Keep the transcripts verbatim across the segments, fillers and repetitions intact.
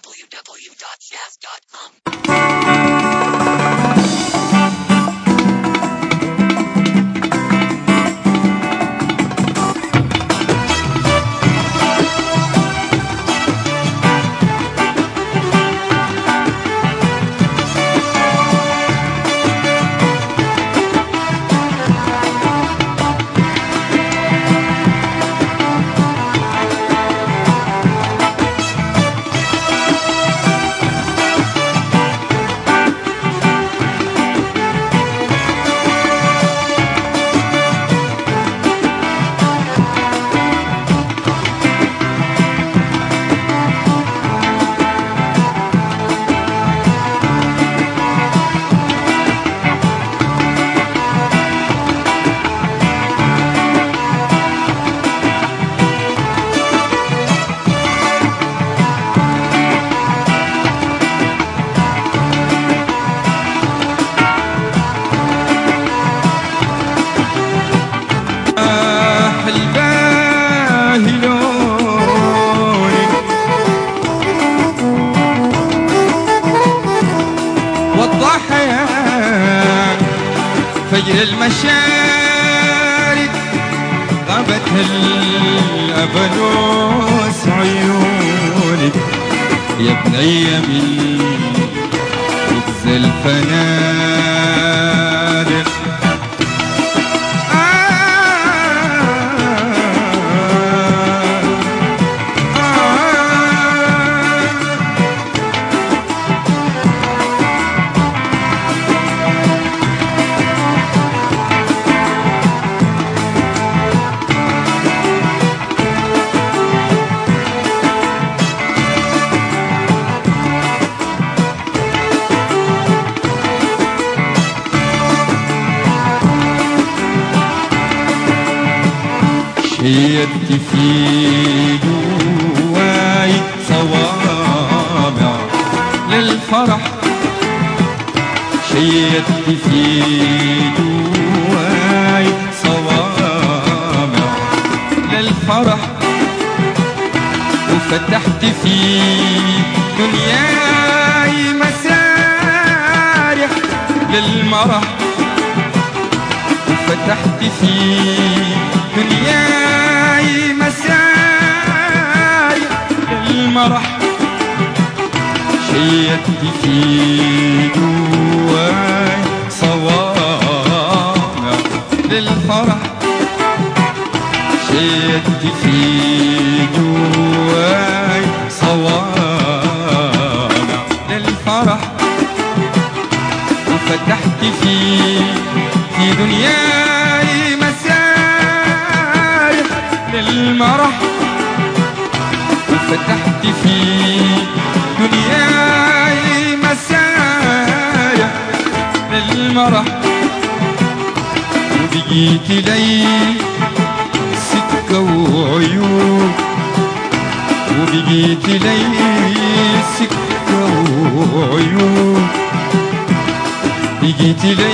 w w dot jazz dot com. فجر المشارق غابت الأبنوس عيونك يا بني من خبز الفنادق. شيدت في جواي صوابع للفرح، شيدت في جواي صوابع للفرح، وفتحت في دنياي مسارح للمرح، وفتحت في دنياي مسايا للمرح، شيدت في جواي صوامع للفرح، شيدت في جواي صوامع للفرح، وفتحت في في دنياي للمرح، وفتحت في دنياي مسايا للمرح، وبقيت لي سكة وعيون، وبقيت لي سكة وعيون، بقيت لي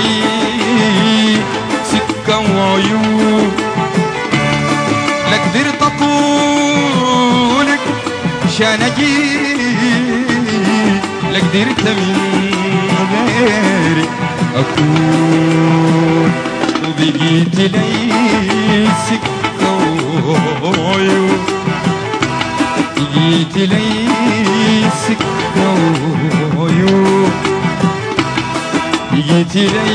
سكة وعيون، لا قدرت اطولك شان اجيك، لا قدرت من غيرك اكون، وبقيت لي سكة وعيون، بقيت لي سكة وعيون، بقيت لي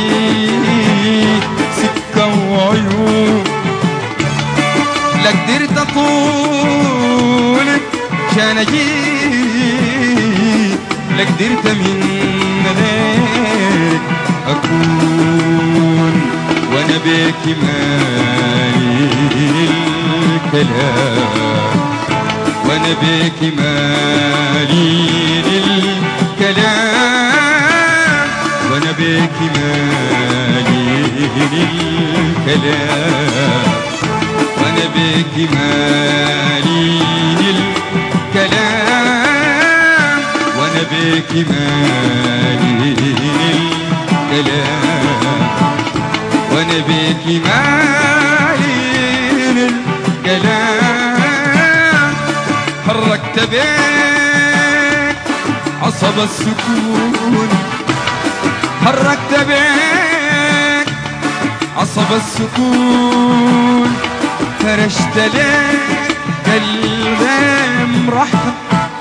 سكة وعيون، لا قدرت اطولك شان اجيك، لا قدرت من غيرك اكون، وانا بيك مالي الكلام، وانا بيك مالي الكلام، وانا بيك مالي الكلام، وانا بك مالي الكلام، وانا بك مالي الكلام، وانا بك مالي الكلام، حركت بيك عصب السكون حركت بيك عصب السكون فرشت لك قلبي مرحب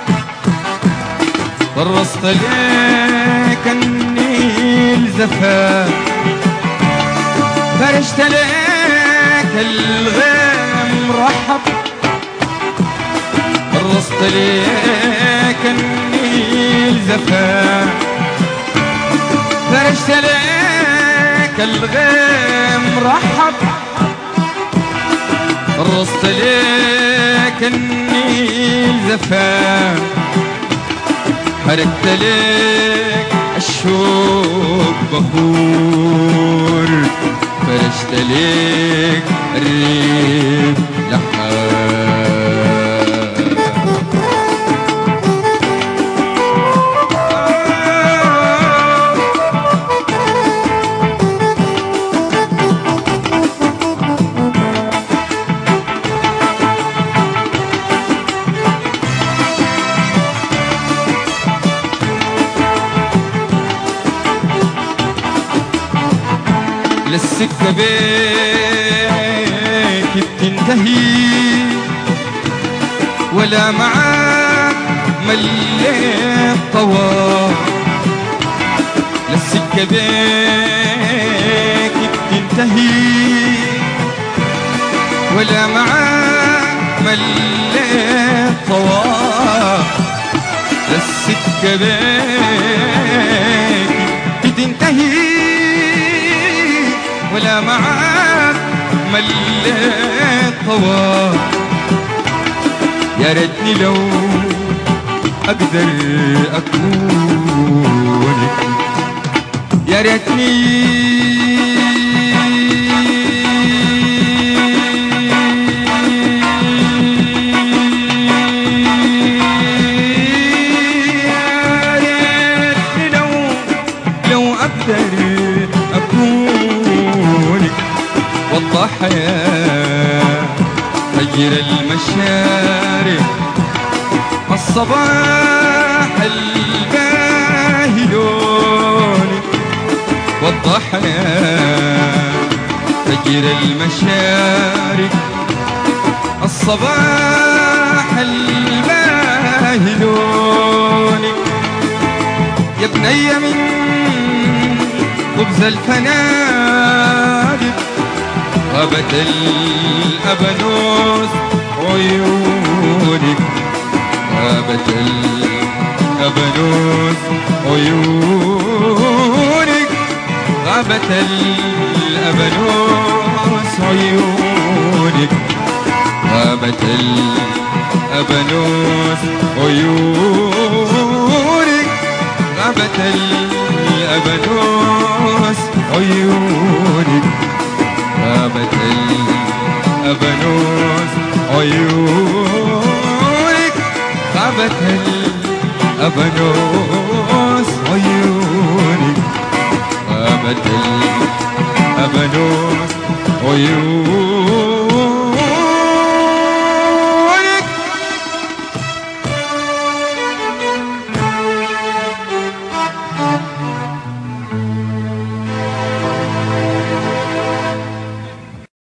طرست لك النيل زفاف فرشت لك الغيم مرحب طرست لك النيل زفاف فرشت لك الغيم مرحب طرست لك النيل زفاف حركت لك الشوق بخور فرشت لك الريح لحال للسكة بيك بتنتهي ولا معاك مليت طواف للسكة بيك بتنتهي ولا معاك مليت طواف للسكة بيك بتنتهي ولا معاك مليت طواف يا ريتني لو اقدر اكونك يا ريتني يا ريتني لو لو اقدر والضحايا غير المشارق الصباح الباهي لونك والضحايا غير المشارق الصباح الباهي لونك يا بني من خبز الفنادق غابت الأبانوس عيونك غابت الأبانوس عيونك غابت الأبانوس عيونك غابت الأبانوس عيونك غابت الأبانوس عيونك غابت الأبانوس عيونك غابت الأبانوس عيونك غابت الأبانوس عيونك